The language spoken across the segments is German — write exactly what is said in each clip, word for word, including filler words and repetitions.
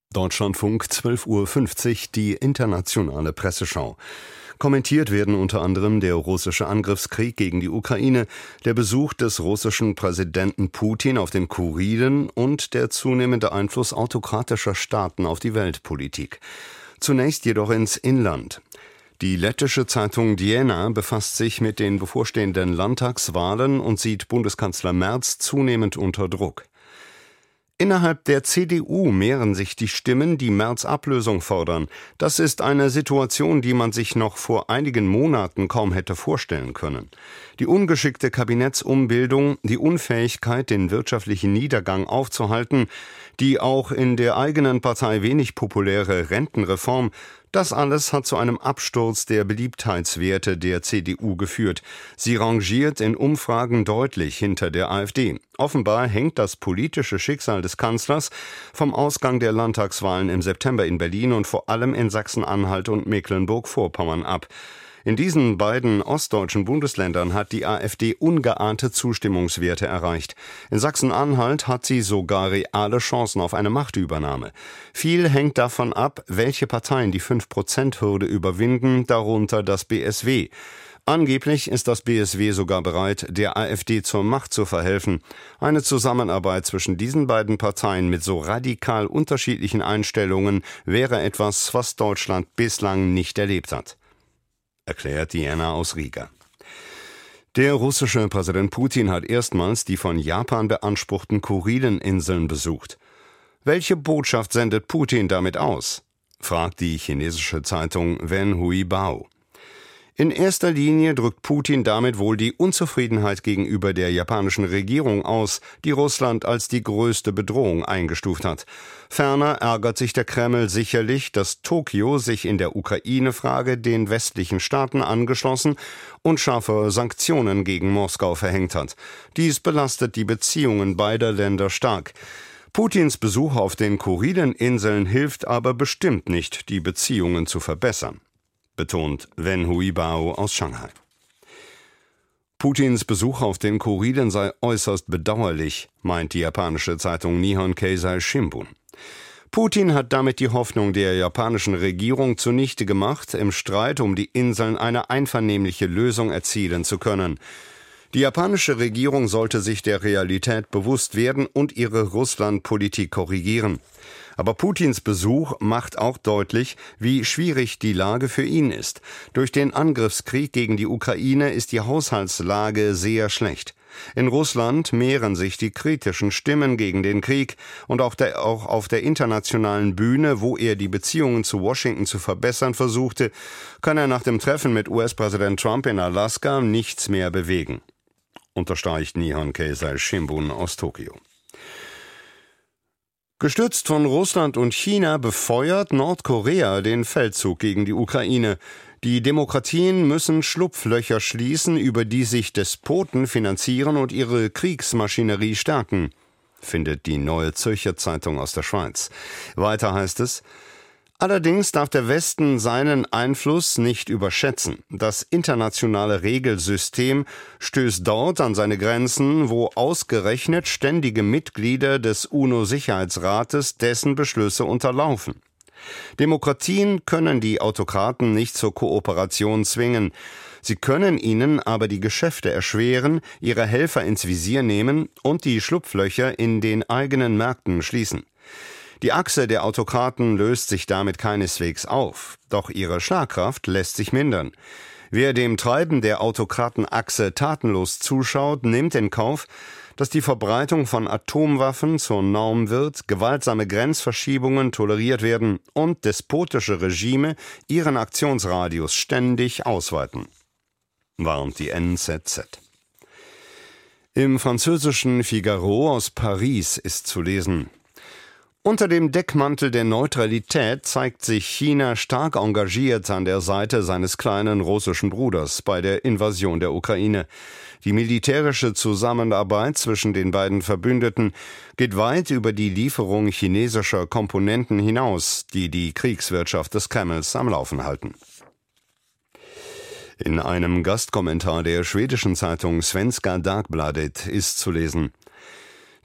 Deutschlandfunk zwölf Uhr fünfzig, die internationale Presseschau. Kommentiert werden unter anderem der russische Angriffskrieg gegen die Ukraine, der Besuch des russischen Präsidenten Putin auf den Kurilen und der zunehmende Einfluss autokratischer Staaten auf die Weltpolitik. Zunächst jedoch ins Inland. Die lettische Zeitung Diena befasst sich mit den bevorstehenden Landtagswahlen und sieht Bundeskanzler Merz zunehmend unter Druck. Innerhalb der C D U mehren sich die Stimmen, die Merz Ablösung fordern. Das ist eine Situation, die man sich noch vor einigen Monaten kaum hätte vorstellen können. Die ungeschickte Kabinettsumbildung, die Unfähigkeit, den wirtschaftlichen Niedergang aufzuhalten, die auch in der eigenen Partei wenig populäre Rentenreform, das alles hat zu einem Absturz der Beliebtheitswerte der C D U geführt. Sie rangiert in Umfragen deutlich hinter der AfD. Offenbar hängt das politische Schicksal des Kanzlers vom Ausgang der Landtagswahlen im September in Berlin und vor allem in Sachsen-Anhalt und Mecklenburg-Vorpommern ab. In diesen beiden ostdeutschen Bundesländern hat die AfD ungeahnte Zustimmungswerte erreicht. In Sachsen-Anhalt hat sie sogar reale Chancen auf eine Machtübernahme. Viel hängt davon ab, welche Parteien die fünf Prozent Hürde überwinden, darunter das B S W. Angeblich ist das B S W sogar bereit, der AfD zur Macht zu verhelfen. Eine Zusammenarbeit zwischen diesen beiden Parteien mit so radikal unterschiedlichen Einstellungen wäre etwas, was Deutschland bislang nicht erlebt hat, erklärt Diana aus Riga. Der russische Präsident Putin hat erstmals die von Japan beanspruchten Kurileninseln besucht. Welche Botschaft sendet Putin damit aus? Fragt die chinesische Zeitung Wenhui Bao. In erster Linie drückt Putin damit wohl die Unzufriedenheit gegenüber der japanischen Regierung aus, die Russland als die größte Bedrohung eingestuft hat. Ferner ärgert sich der Kreml sicherlich, dass Tokio sich in der Ukraine-Frage den westlichen Staaten angeschlossen und scharfe Sanktionen gegen Moskau verhängt hat. Dies belastet die Beziehungen beider Länder stark. Putins Besuch auf den Kurileninseln hilft aber bestimmt nicht, die Beziehungen zu verbessern, betont Wenhui Bao aus Shanghai. Putins Besuch auf den Kurilen sei äußerst bedauerlich, meint die japanische Zeitung Nihon Keizai Shimbun. Putin hat damit die Hoffnung der japanischen Regierung zunichte gemacht, im Streit um die Inseln eine einvernehmliche Lösung erzielen zu können. Die japanische Regierung sollte sich der Realität bewusst werden und ihre Russlandpolitik korrigieren. Aber Putins Besuch macht auch deutlich, wie schwierig die Lage für ihn ist. Durch den Angriffskrieg gegen die Ukraine ist die Haushaltslage sehr schlecht. In Russland mehren sich die kritischen Stimmen gegen den Krieg und auch, der, auch auf der internationalen Bühne, wo er die Beziehungen zu Washington zu verbessern versuchte, kann er nach dem Treffen mit U S-Präsident Trump in Alaska nichts mehr bewegen, unterstreicht Nihon Keizai Shimbun aus Tokio. Gestützt von Russland und China befeuert Nordkorea den Feldzug gegen die Ukraine. Die Demokratien müssen Schlupflöcher schließen, über die sich Despoten finanzieren und ihre Kriegsmaschinerie stärken, findet die Neue Zürcher Zeitung aus der Schweiz. Weiter heißt es: Allerdings darf der Westen seinen Einfluss nicht überschätzen. Das internationale Regelsystem stößt dort an seine Grenzen, wo ausgerechnet ständige Mitglieder des UNO-Sicherheitsrates dessen Beschlüsse unterlaufen. Demokratien können die Autokraten nicht zur Kooperation zwingen. Sie können ihnen aber die Geschäfte erschweren, ihre Helfer ins Visier nehmen und die Schlupflöcher in den eigenen Märkten schließen. Die Achse der Autokraten löst sich damit keineswegs auf, doch ihre Schlagkraft lässt sich mindern. Wer dem Treiben der Autokratenachse tatenlos zuschaut, nimmt in Kauf, dass die Verbreitung von Atomwaffen zur Norm wird, gewaltsame Grenzverschiebungen toleriert werden und despotische Regime ihren Aktionsradius ständig ausweiten, warnt die N Z Z. Im französischen Figaro aus Paris ist zu lesen: Unter dem Deckmantel der Neutralität zeigt sich China stark engagiert an der Seite seines kleinen russischen Bruders bei der Invasion der Ukraine. Die militärische Zusammenarbeit zwischen den beiden Verbündeten geht weit über die Lieferung chinesischer Komponenten hinaus, die die Kriegswirtschaft des Kremls am Laufen halten. In einem Gastkommentar der schwedischen Zeitung Svenska Dagbladet ist zu lesen: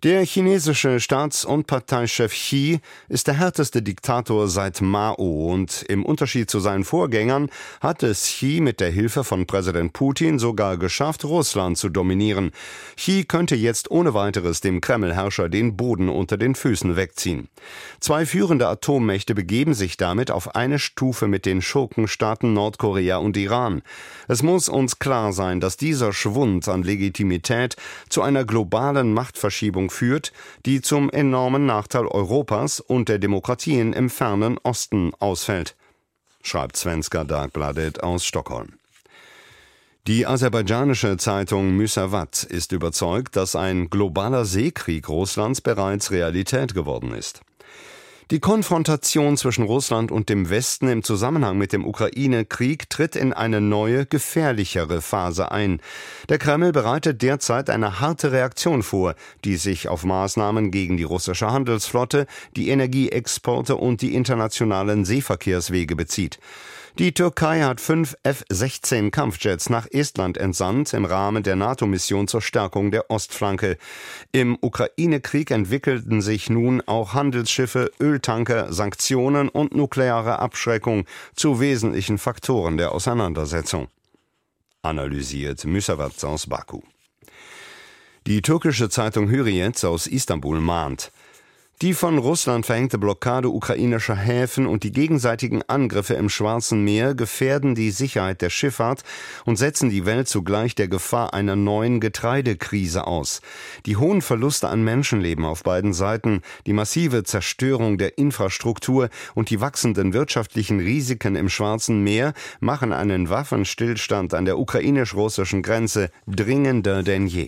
Der chinesische Staats- und Parteichef Xi ist der härteste Diktator seit Mao und im Unterschied zu seinen Vorgängern hat es Xi mit der Hilfe von Präsident Putin sogar geschafft, Russland zu dominieren. Xi könnte jetzt ohne weiteres dem Kreml-Herrscher den Boden unter den Füßen wegziehen. Zwei führende Atommächte begeben sich damit auf eine Stufe mit den Schurkenstaaten Nordkorea und Iran. Es muss uns klar sein, dass dieser Schwund an Legitimität zu einer globalen Machtverschiebung führt, die zum enormen Nachteil Europas und der Demokratien im fernen Osten ausfällt, schreibt Svenska Dagbladet aus Stockholm. Die aserbaidschanische Zeitung Müsavat ist überzeugt, dass ein globaler Seekrieg Russlands bereits Realität geworden ist. Die Konfrontation zwischen Russland und dem Westen im Zusammenhang mit dem Ukraine-Krieg tritt in eine neue, gefährlichere Phase ein. Der Kreml bereitet derzeit eine harte Reaktion vor, die sich auf Maßnahmen gegen die russische Handelsflotte, die Energieexporte und die internationalen Seeverkehrswege bezieht. Die Türkei hat fünf F sechzehn Kampfjets nach Estland entsandt im Rahmen der NATO-Mission zur Stärkung der Ostflanke. Im Ukraine-Krieg entwickelten sich nun auch Handelsschiffe, Öltanker, Sanktionen und nukleare Abschreckung zu wesentlichen Faktoren der Auseinandersetzung, analysiert Müsavat aus Baku. Die türkische Zeitung Hürriyet aus Istanbul mahnt: Die von Russland verhängte Blockade ukrainischer Häfen und die gegenseitigen Angriffe im Schwarzen Meer gefährden die Sicherheit der Schifffahrt und setzen die Welt zugleich der Gefahr einer neuen Getreidekrise aus. Die hohen Verluste an Menschenleben auf beiden Seiten, die massive Zerstörung der Infrastruktur und die wachsenden wirtschaftlichen Risiken im Schwarzen Meer machen einen Waffenstillstand an der ukrainisch-russischen Grenze dringender denn je.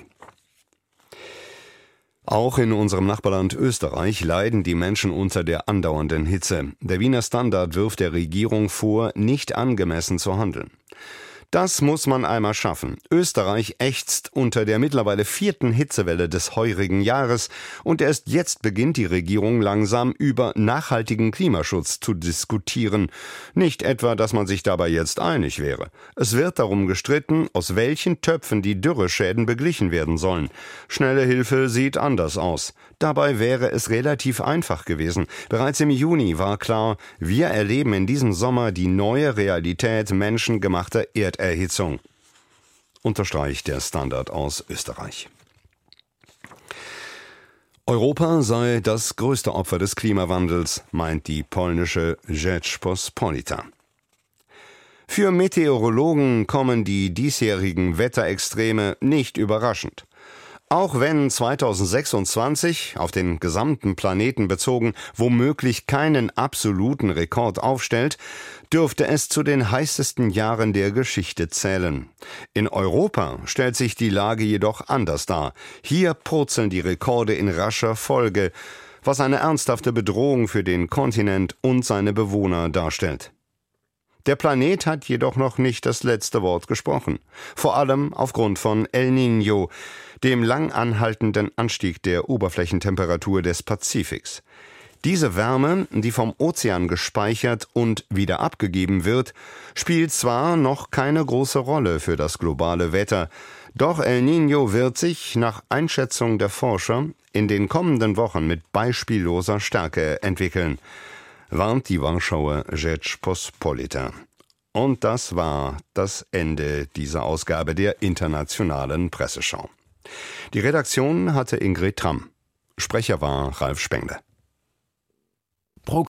Auch in unserem Nachbarland Österreich leiden die Menschen unter der andauernden Hitze. Der Wiener Standard wirft der Regierung vor, nicht angemessen zu handeln. Das muss man einmal schaffen. Österreich ächzt unter der mittlerweile vierten Hitzewelle des heurigen Jahres und erst jetzt beginnt die Regierung langsam über nachhaltigen Klimaschutz zu diskutieren. Nicht etwa, dass man sich dabei jetzt einig wäre. Es wird darum gestritten, aus welchen Töpfen die Dürreschäden beglichen werden sollen. Schnelle Hilfe sieht anders aus. Dabei wäre es relativ einfach gewesen. Bereits im Juni war klar, wir erleben in diesem Sommer die neue Realität menschengemachter Erderhitzung, unterstreicht der Standard aus Österreich. Europa sei das größte Opfer des Klimawandels, meint die polnische Rzeczpospolita. Für Meteorologen kommen die diesjährigen Wetterextreme nicht überraschend. Auch wenn zweitausendsechsundzwanzig auf den gesamten Planeten bezogen womöglich keinen absoluten Rekord aufstellt, dürfte es zu den heißesten Jahren der Geschichte zählen. In Europa stellt sich die Lage jedoch anders dar. Hier purzeln die Rekorde in rascher Folge, was eine ernsthafte Bedrohung für den Kontinent und seine Bewohner darstellt. Der Planet hat jedoch noch nicht das letzte Wort gesprochen. Vor allem aufgrund von El Niño, dem lang anhaltenden Anstieg der Oberflächentemperatur des Pazifiks. Diese Wärme, die vom Ozean gespeichert und wieder abgegeben wird, spielt zwar noch keine große Rolle für das globale Wetter, doch El Niño wird sich, nach Einschätzung der Forscher, in den kommenden Wochen mit beispielloser Stärke entwickeln, warnt die Warschauer Rzeczpospolita. Und das war das Ende dieser Ausgabe der Internationalen Presseschau. Die Redaktion hatte Ingrid Tramm. Sprecher war Ralf Spengler.